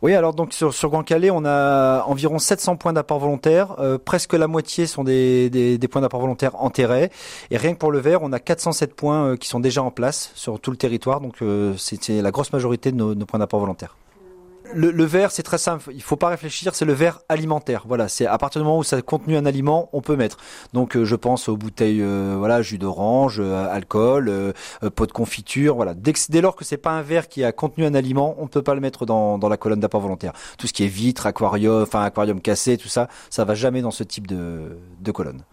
Oui, alors donc sur Grand Calais, on a environ 700 points d'apport volontaire. Presque la moitié sont des points d'apport volontaire enterrés. Et rien que pour le verre, on a 407 points qui sont déjà en place sur tout le territoire. Donc c'est la grosse majorité de nos points d'apport volontaire. Le verre, c'est très simple. Il faut pas réfléchir. C'est le verre alimentaire. Voilà, c'est à partir du moment où ça a contenu un aliment, on peut mettre. Donc, je pense aux bouteilles, voilà, jus d'orange, alcool, pot de confiture. Voilà. Dès lors que c'est pas un verre qui a contenu un aliment, on peut pas le mettre dans la colonne d'apport volontaire. Tout ce qui est vitre, aquarium cassé, tout ça, ça va jamais dans ce type de colonne.